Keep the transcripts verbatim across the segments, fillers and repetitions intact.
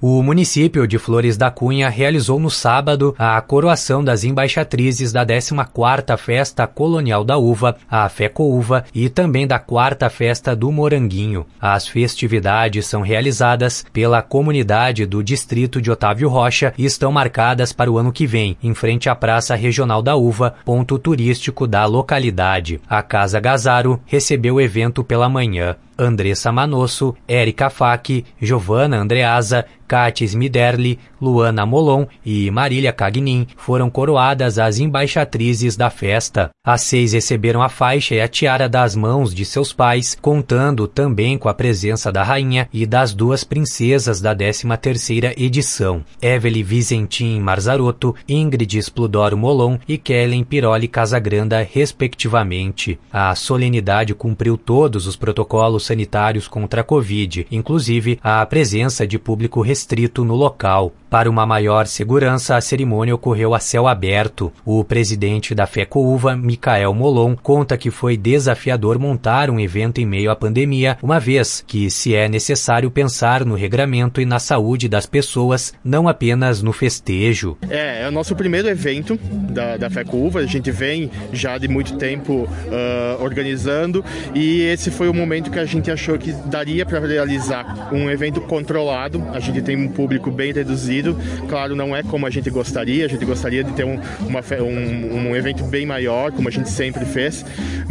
O município de Flores da Cunha realizou no sábado a coroação das embaixatrizes da décima quarta Festa Colonial da Uva, a FECOUVA, e também da quarta Festa do Moranguinho. As festividades são realizadas pela comunidade do distrito de Otávio Rocha e estão marcadas para o ano que vem, em frente à Praça Regional da Uva, ponto turístico da localidade. A Casa Gazaro recebeu o evento pela manhã. Andressa Manosso, Érica Fac, Giovana Andreasa, Kátia Smiderli, Luana Molon e Marília Cagnin foram coroadas as embaixatrizes da festa. As seis receberam a faixa e a tiara das mãos de seus pais, contando também com a presença da rainha e das duas princesas da décima terceira edição, Evelyn Vizentin Marzarotto, Ingrid Spludoro Molon e Kellen Piroli Casagranda, respectivamente. A solenidade cumpriu todos os protocolos sanitários contra a Covid, inclusive a presença de público restrito no local. Para uma maior segurança, a cerimônia ocorreu a céu aberto. O presidente da FECOUVA, Micael Molon, conta que foi desafiador montar um evento em meio à pandemia, uma vez que se é necessário pensar no regramento e na saúde das pessoas, não apenas no festejo. É, é o nosso primeiro evento da, da FECOUVA, a gente vem já de muito tempo uh, organizando, e esse foi o momento que a gente achou que daria para realizar um evento controlado. A gente tem um público bem reduzido, claro, não é como a gente gostaria, a gente gostaria de ter um, uma, um, um evento bem maior, como a gente sempre fez,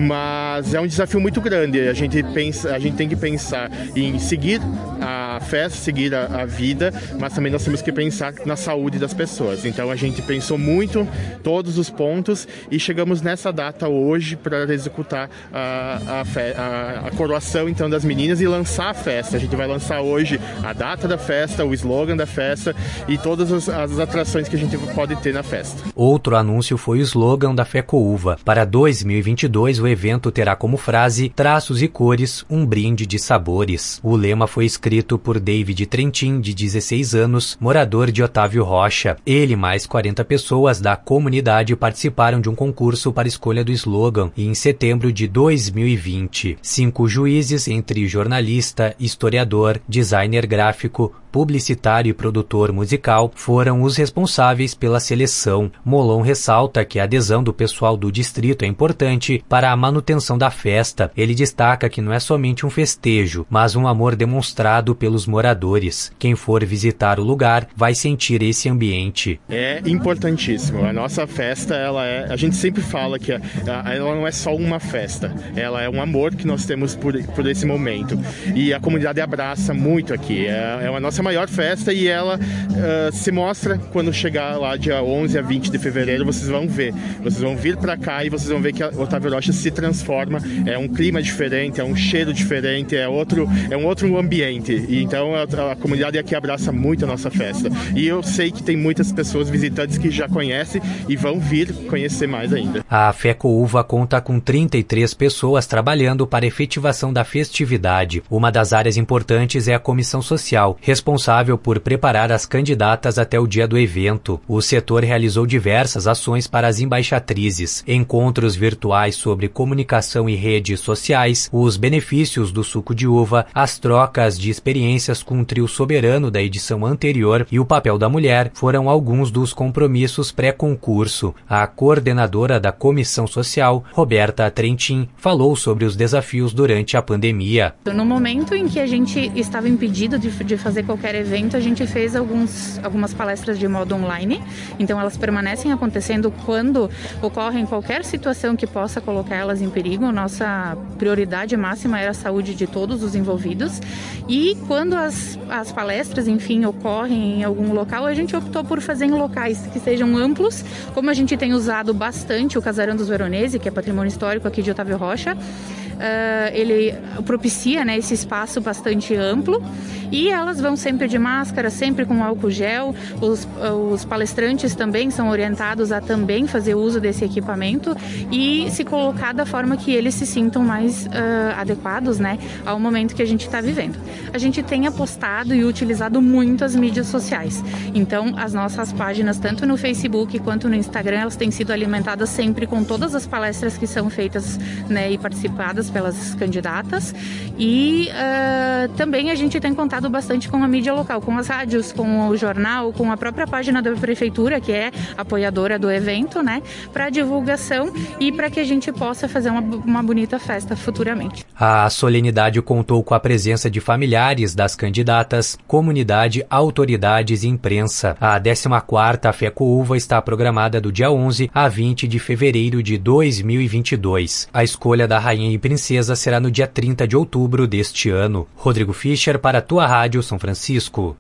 mas é um desafio muito grande. A gente, pensa, a gente tem que pensar em seguir a festa, seguir a, a vida, mas também nós temos que pensar na saúde das pessoas. Então a gente pensou muito todos os pontos e chegamos nessa data hoje para executar a, a, fe, a, a coroação então das meninas e lançar a festa. A gente vai lançar hoje a data da festa, o slogan da festa e todas as, as atrações que a gente pode ter na festa. Outro anúncio foi o slogan da FECOUVA. Para dois mil e vinte e dois, o evento terá como frase "Traços e cores, um brinde de sabores". O lema foi escrito por David Trentin, de dezesseis anos, morador de Otávio Rocha. Ele e mais quarenta pessoas da comunidade participaram de um concurso para escolha do slogan em setembro de dois mil e vinte. Cinco juízes, entre jornalista, historiador, designer gráfico, publicitário e produtor musical, foram os responsáveis pela seleção. Molon ressalta que a adesão do pessoal do distrito é importante para a manutenção da festa. Ele destaca que não é somente um festejo, mas um amor demonstrado pelos moradores. Quem for visitar o lugar vai sentir esse ambiente. É importantíssimo. A nossa festa, ela é, a gente sempre fala que ela não é só uma festa, ela é um amor que nós temos por, por esse momento. E a comunidade abraça muito aqui. É, é a nossa maior festa e ela uh, se mostra quando chegar lá dia onze a vinte de fevereiro. Vocês vão ver, vocês vão vir para cá e vocês vão ver que a Otávio Rocha se transforma. É um clima diferente, é um cheiro diferente, é outro, é um outro ambiente. E então a, a comunidade aqui abraça muito a nossa festa. E eu sei que tem muitas pessoas visitantes que já conhecem e vão vir conhecer mais ainda. A FECOUVA conta com trinta e três pessoas trabalhando para a efetivação da festividade. Uma das áreas importantes é a comissão social, responsável por preparar as candidatas até o dia do evento. O setor realizou diversas ações para as embaixatrizes, encontros virtuais sobre comunicação e redes sociais, os benefícios do suco de uva, as trocas de experiências com o trio soberano da edição anterior e o papel da mulher foram alguns dos compromissos pré-concurso. A coordenadora da comissão social, Roberta Trentin, falou sobre os desafios durante a pandemia. No momento em que a gente estava impedido de, de fazer qualquer evento, a gente fez alguns, algumas palestras de modo online, então elas permanecem acontecendo quando ocorre qualquer situação que possa colocar elas em perigo. Nossa prioridade máxima era a saúde de todos os envolvidos, e quando as, as palestras, enfim, ocorrem em algum local, a gente optou por fazer em locais que sejam amplos, como a gente tem usado bastante o Casarão dos Veronesi, que é patrimônio histórico aqui de Otávio Rocha. Uh, ele propicia, né, esse espaço bastante amplo, e elas vão sempre de máscara, sempre com álcool gel. Os, os palestrantes também são orientados a também fazer uso desse equipamento e se colocar da forma que eles se sintam mais uh, adequados, né, ao momento que a gente está vivendo. A gente tem apostado e utilizado muito as mídias sociais, então as nossas páginas, tanto no Facebook quanto no Instagram, elas têm sido alimentadas sempre com todas as palestras que são feitas, né, e participadas pelas candidatas, e uh, também a gente tem contado conversado bastante com a mídia local, com as rádios, com o jornal, com a própria página da prefeitura, que é apoiadora do evento, né, para divulgação e para que a gente possa fazer uma, uma bonita festa futuramente. A solenidade contou com a presença de familiares das candidatas, comunidade, autoridades e imprensa. A décima quarta FECOUVA está programada do dia onze a vinte de fevereiro de dois mil e vinte e dois. A escolha da rainha e princesa será no dia trinta de outubro deste ano. Rodrigo Fischer para a Tua Rádio São Francisco.